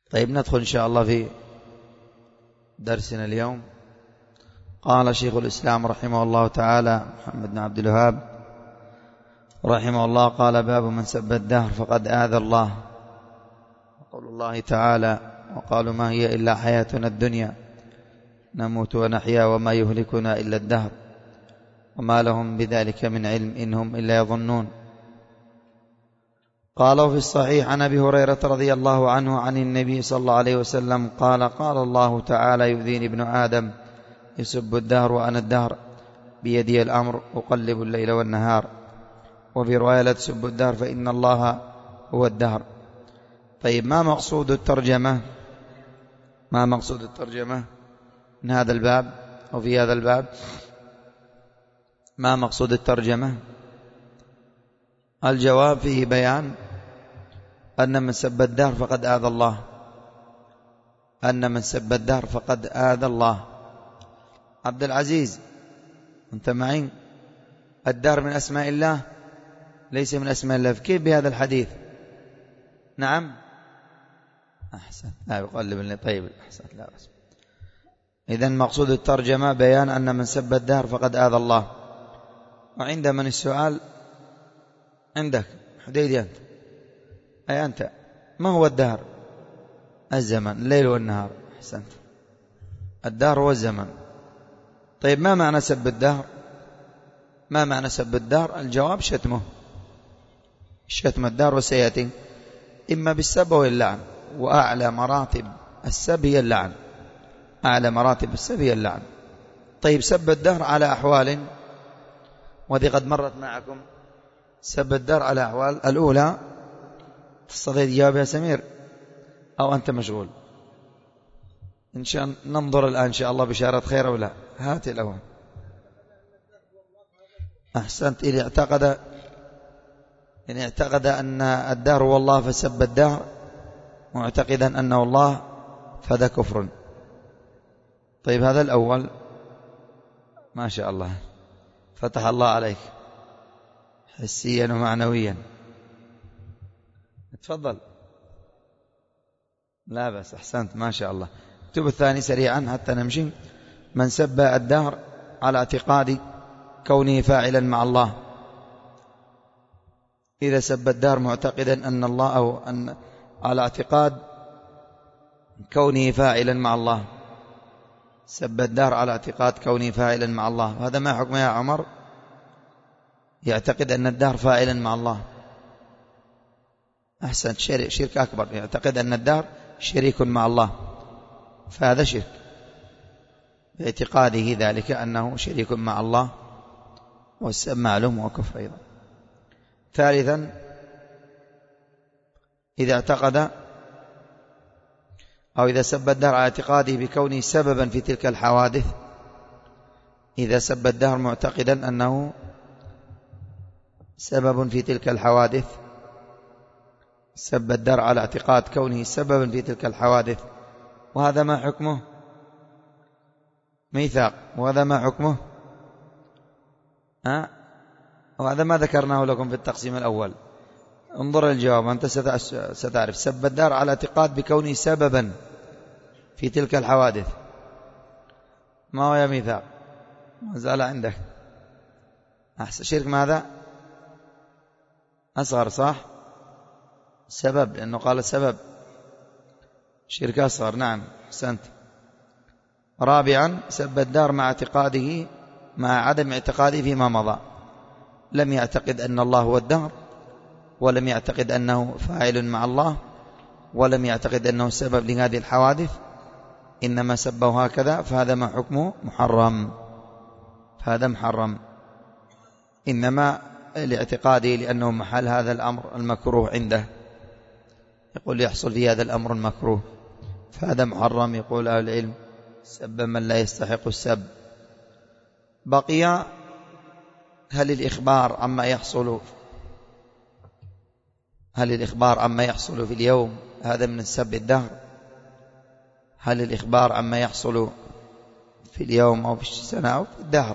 طيب ندخل إن شاء الله في درسنا اليوم. قال شيخ الإسلام رحمه الله تعالى محمد بن عبد الوهاب رحمه الله قال: باب من سب الدهر فقد آذى الله. وقول الله تعالى: وقالوا ما هي إلا حياتنا الدنيا نموت ونحيا وما يهلكنا إلا الدهر وما لهم بذلك من علم إنهم إلا يظنون. قالوا في الصحيح عن أبي هريرة رضي الله عنه عن النبي صلى الله عليه وسلم قال: قال الله تعالى: يؤذيني ابن آدم يسب الدهر وأنا الدهر بيدي الأمر أقلب الليل والنهار. وفي رواية: لا تسب الدهر فإن الله هو الدهر. طيب، ما مقصود الترجمة؟ ما مقصود الترجمة من هذا الباب أو في هذا الباب؟ ما مقصود الترجمة؟ الجواب فيه بيان أن من سب الدهر فقد آذى الله، أن من سب الدهر فقد آذى الله. عبد العزيز أنت معي؟ الدهر من أسماء الله ليس من أسماء الله، كيف بهذا الحديث؟ نعم أحسن، لا يقلب لي. طيب أحسن، لا بس. إذن مقصود الترجمة بيان أن من سب الدهر فقد آذى الله. وعند من السؤال؟ عندك حديدي أنت، أي أنت، ما هو الدهر؟ الزمن، الليل والنهار. أحسنت، الدهر هو الزمن. طيب، ما معنى سب الدهر؟ ما معنى سب الدهر؟ الجواب: شتمه، شتم الدهر، وسيأتي إما بالسب أو اللعن، وأعلى مراتب السب هي اللعن، أعلى مراتب السب هي اللعن. طيب، سب الدهر على أحوال، وهذه قد مرت معكم. سب الدهر على أحوال. الأولى تستطيع تجاوب يا سمير أو أنت مشغول؟ إن شاء ننظر الآن إن شاء الله بشارة خير أو لا. هات الأول. أحسنت. إن اعتقد أن الدهر هو الله فسب الدهر معتقدا أنه الله فذا كفر. طيب، هذا الأول. ما شاء الله، فتح الله عليك حسيا ومعنويا. تفضل. لا بس، أحسنت ما شاء الله. اكتب الثاني سريعا حتى نمشي. من سب الدهر على اعتقاد كونه فاعلا مع الله. إذا سب الدهر معتقدا أن الله، أو أن على اعتقاد كونه فاعلا مع الله، سب الدهر على اعتقاد كونه فاعلا مع الله، هذا ما حكمه يا عمر؟ يعتقد أن الدهر فاعلا مع الله. أحسن، شرك أكبر، يعتقد أن الدهر شريك مع الله، فهذا شرك باعتقاده ذلك أنه شريك مع الله، والسب معلوم وكفر أيضا. ثالثا، إذا اعتقد أو إذا سب الدهر على اعتقاده بكونه سببا في تلك الحوادث. إذا سب الدهر معتقدا أنه سبب في تلك الحوادث، سب الدهر على اعتقاد كونه سببا في تلك الحوادث، وهذا ما حكمه؟ ميثاق. وهذا ما حكمه؟ وهذا ما ذكرناه لكم في التقسيم الأول. انظر الجواب، أنت ستعرف. سب الدهر على اعتقاد بكونه سببا في تلك الحوادث، ما هو يا ميثاق؟ ما زال عندك. أحسن، شرك ماذا؟ أصغر، صح؟ سبب، لأنه قال سبب، شرك أصغر. نعم أحسنت. رابعا، سب الدهر مع اعتقاده، مع عدم اعتقاده فيما مضى. لم يعتقد أن الله هو الدهر، ولم يعتقد أنه فاعل مع الله، ولم يعتقد أنه سبب لهذه الحوادث، إنما سبه هكذا، فهذا ما حكمه؟ محرم. فهذا محرم، إنما لاعتقاده، لأنه محل هذا الأمر المكروه عنده، يقول يحصل في هذا الأمر المكروه، فهذا محرم. يقول أهل العلم: سب من لا يستحق السب. بقي هل الإخبار عما يحصل في اليوم هذا من السب الدهر؟ هل الإخبار عما يحصل في اليوم أو في السنة أو في الدهر،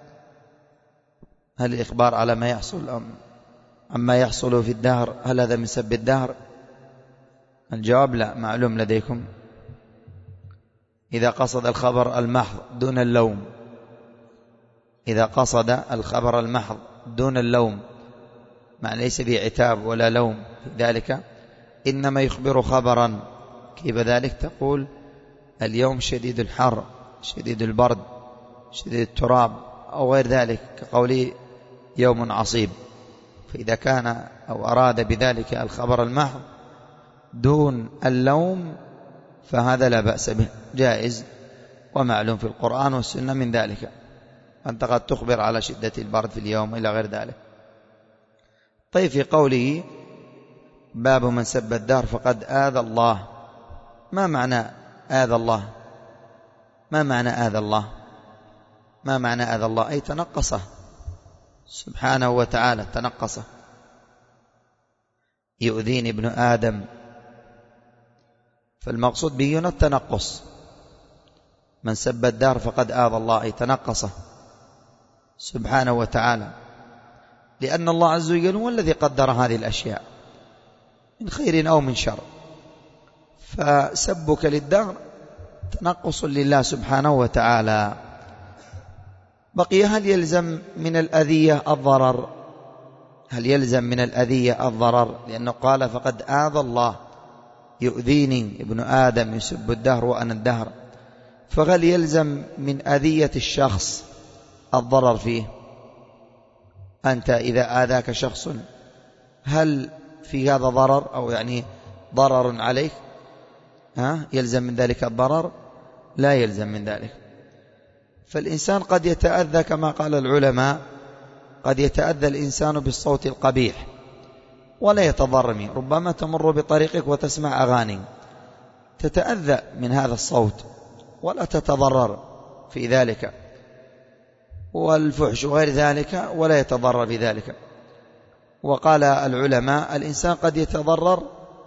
هل الإخبار على ما يحصل عما يحصل في الدهر، هل هذا من سب الدهر؟ الجواب لا، معلوم لديكم. إذا قصد الخبر المحض دون اللوم، إذا قصد الخبر المحض دون اللوم، مع ليس به عتاب ولا لوم في ذلك، إنما يخبر خبرا. كيف ذلك؟ تقول اليوم شديد الحر، شديد البرد، شديد التراب، أو غير ذلك، كقولي يوم عصيب. فإذا كان أو أراد بذلك الخبر المحض دون اللوم فهذا لا بأس به، جائز ومعلوم في القرآن والسنة من ذلك. أنت قد تخبر على شدة البرد في اليوم إلى غير ذلك. طيب، في قوله باب من سب الدهر فقد آذى الله، ما معنى آذى الله؟ ما معنى آذى الله؟ ما معنى آذى الله؟ أي تنقصه سبحانه وتعالى، تنقصه. يؤذيني ابن آدم، فالمقصود به هنا التنقص. من سب الدهر فقد آذى الله، أي تنقصه سبحانه وتعالى، لأن الله عز وجل هو الذي قدر هذه الأشياء من خير أو من شر. فسبك للدهر تنقص لله سبحانه وتعالى. بقي هل يلزم من الأذية الضرر؟ هل يلزم من الأذية الضرر؟ لأنه قال فقد آذى الله، يؤذيني ابن آدم يسب الدهر وأنا الدهر، فهل يلزم من أذية الشخص الضرر فيه؟ أنت إذا آذاك شخص هل في هذا ضرر، أو يعني ضرر عليك؟ يلزم من ذلك الضرر؟ لا يلزم من ذلك. فالإنسان قد يتأذى كما قال العلماء، قد يتأذى الإنسان بالصوت القبيح ولا يتضرر منه. ربما تمر بطريقك وتسمع أغاني تتأذى من هذا الصوت ولا تتضرر في ذلك، والفحش وغير ذلك ولا يتضرر بذلك. وقال العلماء الإنسان قد يتضرر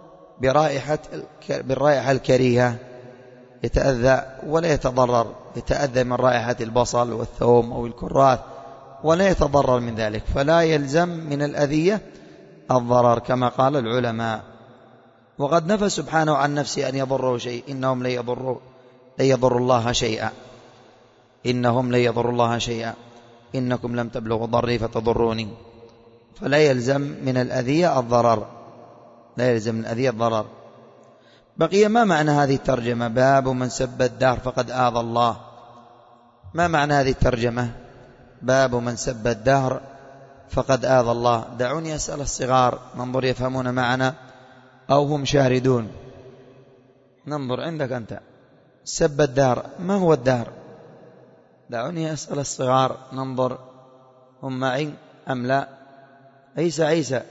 بالرائحة الكريهة، يتأذى ولا يتضرر، يتأذى من رائحة البصل والثوم أو الكراث ولا يتضرر من ذلك، فلا يلزم من الأذية الضرر كما قال العلماء. وقد نفى سبحانه عن نفسه أن يضره شيء، إنهم لن يضروا الله شيئا، إنهم لن يضروا الله شيئا، إنكم لم تبلغوا ضري فتضروني. فلا يلزم من الأذية الضرر، لا يلزم من الأذية الضرر. بقي ما معنى هذه الترجمة؟ باب من سب الدهر فقد آذى الله، ما معنى هذه الترجمة؟ باب من سب الدهر فقد آذى الله. دعوني أسأل الصغار، ننظر يفهمون معنا أو هم شاردون. ننظر عندك أنت، سب الدهر، ما هو الدهر؟ دعوني أسأل الصغار، ننظر هم معي أم لا. عيسى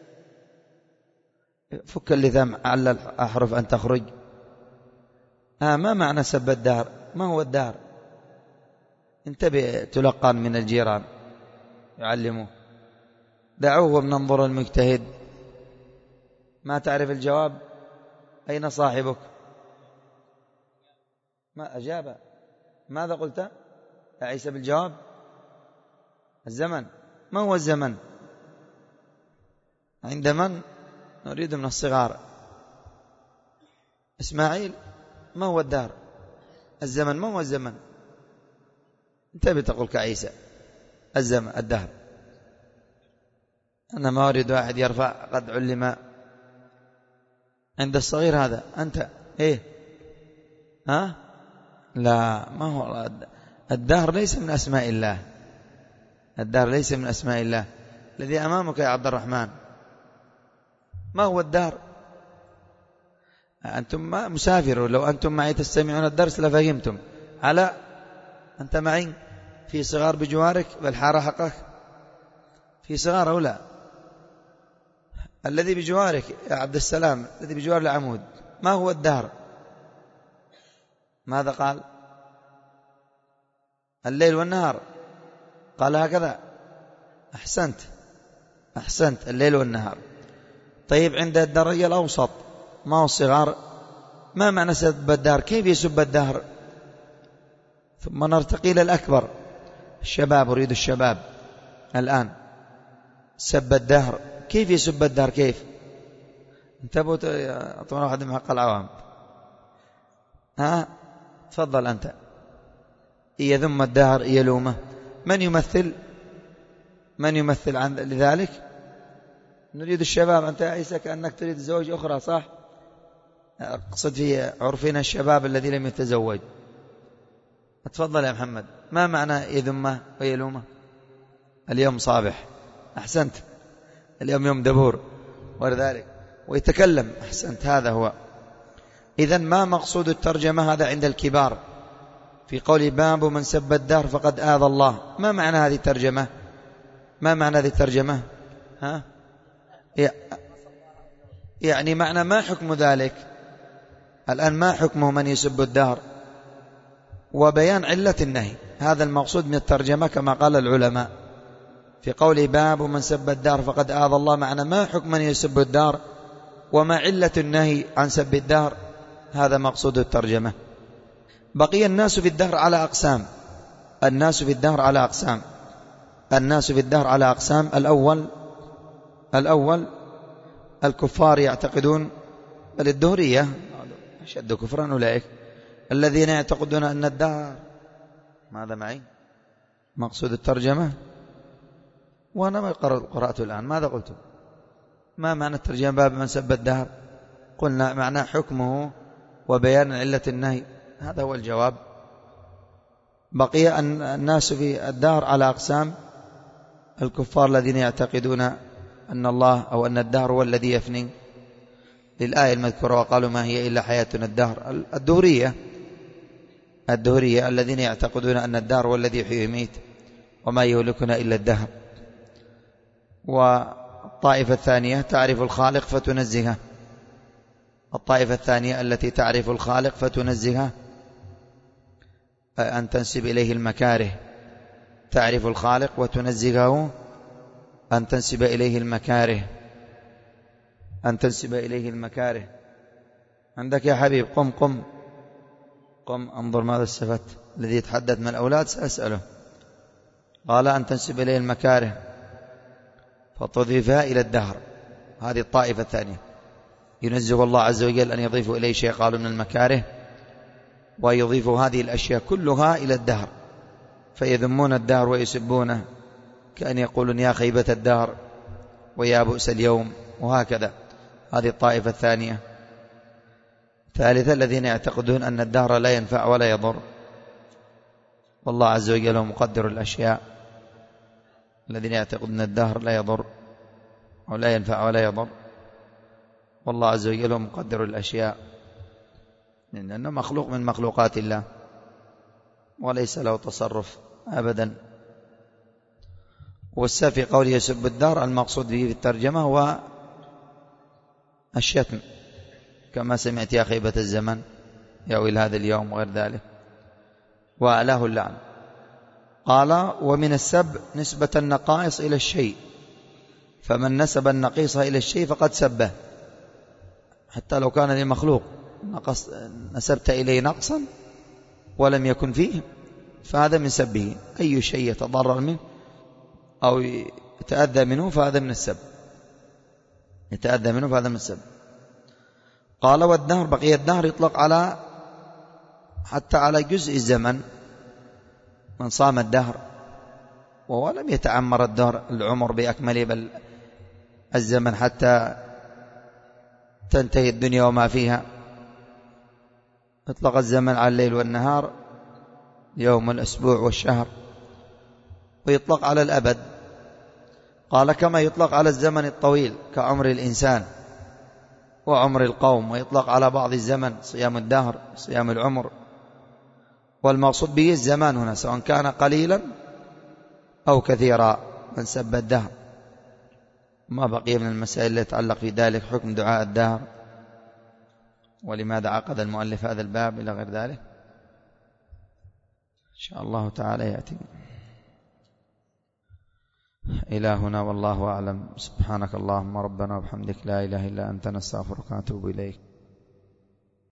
فك اللثام على الأحرف أن تخرج. ما معنى سب الدهر؟ ما هو الدهر؟ انتبه، تلقن من الجيران يعلموه. دعوه ننظر المجتهد. ما تعرف الجواب؟ أين صاحبك؟ ما أجاب؟ ماذا قلت يا عيسى بالجواب؟ الزمن. ما هو الزمن؟ عند من؟ نريد من الصغار. إسماعيل، ما هو الدهر؟ الزمن، ما هو الزمن؟ انتبه تقول كعيسى الزمن الدهر. أنا ما أريد واحد يرفع، قد علم عند الصغير هذا. أنت إيه؟ لا، ما هو الدهر ليس من أسماء الله، الدهر ليس من أسماء الله. الذي أمامك يا عبد الرحمن ما هو الدهر؟ أنتم مسافرون، لو أنتم معي تستمعون الدرس لفهمتم. على أنت معي في صغار بجوارك بالحارة حقك؟ في صغار أو لا؟ الذي بجوارك يا عبد السلام، الذي بجوار العمود، ما هو الدهر؟ ماذا قال؟ الليل والنهار، قال هكذا. أحسنت، الليل والنهار. طيب، عند الدرجة الأوسط ما هو الصغار؟ ما معنى سب الدهر؟ كيف يسب الدهر؟ ثم نرتقي إلى الأكبر، الشباب، أريد الشباب الآن. سب الدهر، كيف يسب الدهر؟ كيف انتبهوا أعطونا واحد من حق العوام. ها تفضل أنت. يذم الدهر يلومه. من يمثل عن لذلك؟ نريد الشباب. أنت يا عيسى كأنك تريد زوج أخرى صح؟ أقصد في عرفنا الشباب الذي لم يتزوج. تفضل يا محمد. ما معنى يذمه ويلومه؟ اليوم صابح. أحسنت. اليوم يوم دبور وذلك ويتكلم. أحسنت. هذا هو. إذن ما مقصود الترجمة هذا عند الكبار في قول باب من سب الدهر فقد آذى الله؟ ما معنى هذه الترجمة؟ ما معنى هذه الترجمة؟ ها؟ يعني معنى ما حكم ذلك الآن؟ ما حكمه من يسب الدهر؟ وبيان علة النهي. هذا المقصود من الترجمة كما قال العلماء في قول باب من سب الدهر فقد آذى الله. معنى ما حكم من يسب الدهر وما علة النهي عن سب الدهر. هذا مقصود الترجمة. بقي الناس في الدهر على أقسام. الناس في الدهر على أقسام. الناس في الدهر على أقسام. الأول الكفار يعتقدون، بل الدهرية أشد كفرا أولئك الذين يعتقدون أن الدهر. ماذا معي؟ مقصود الترجمة وأنا ما قرأت الآن. ماذا قلت؟ ما معنى الترجمة باب من سب الدهر؟ قلنا معنى حكمه وبيان علة النهي. هذا هو الجواب. بقي أن الناس في الدهر على أقسام. الكفار الذين يعتقدون أن الله أو أن الدهر هو الذي يفني للآية المذكورة وقالوا ما هي إلا حياتنا الدهر. الدهرية الذين يعتقدون أن الدهر هو الذي يحيي ويميت وما يهلكنا إلا الدهر. والطائفة الثانية تعرف الخالق فتنزهه. الطائفة الثانية التي تعرف الخالق فتنزهه أن تنسب إليه المكاره. تعرف الخالق وتنزهه أن تنسب إليه المكاره. أن تنسب إليه المكاره. عندك يا حبيب قم انظر ماذا استفدت. الذي يتحدث من الأولاد سأسأله. قال أن تنسب إليه المكاره فتضيفها إلى الدهر. هذه الطائفة الثانية. ينزه الله عز وجل أن يضيف إليه شيء قالوا من المكاره ويضيف هذه الأشياء كلها إلى الدهر فيذمون الدهر ويسبونه كأن يقولون يا خيبة الدهر ويا بؤس اليوم وهكذا. هذه الطائفة الثانية. ثالثا الذين يعتقدون أن الدهر لا ينفع ولا يضر والله عز وجل هو مقدر الأشياء. الذين يعتقدون أن الدهر لا يضر ولا ينفع ولا يضر والله عز وجل هو مقدر الأشياء لأنه مخلوق من مخلوقات الله وليس له تصرف أبدا. والسفي قول يسب الدهر المقصود به في الترجمة هو الشتم كما سمعت يا خيبة الزمن يا ويل هذا اليوم وغير ذلك وأعلاه اللعن. قال ومن السب نسبة النقائص إلى الشيء فمن نسب النقيص إلى الشيء فقد سبه حتى لو كان للمخلوق نسبت إليه نقصا ولم يكن فيه فهذا من سبه. أي شيء يتضرر منه أو يتأذى منه فهذا من السب. يتأذى منه فهذا من السب. قال والدهر بقي الدهر يطلق على حتى على جزء الزمن. من صام الدهر وهو لم يتعمر الدهر العمر بأكمله بل الزمن حتى تنتهي الدنيا وما فيها. اطلق الزمن على الليل والنهار يوم الأسبوع والشهر ويطلق على الأبد. قال كما يطلق على الزمن الطويل كعمر الإنسان وعمر القوم ويطلق على بعض الزمن صيام الدهر صيام العمر. والمقصود به الزمان هنا سواء كان قليلا أو كثيرا. من سب الدهر ما بقي من المسائل التي تتعلق في ذلك حكم دعاء الدهر ولماذا عقد المؤلف هذا الباب إلى غير ذلك إن شاء الله تعالى يأتي. إلى هنا والله أعلم. سبحانك اللهم ربنا وبحمدك لا إله إلا أنت نستغفرك ونتوب إليك.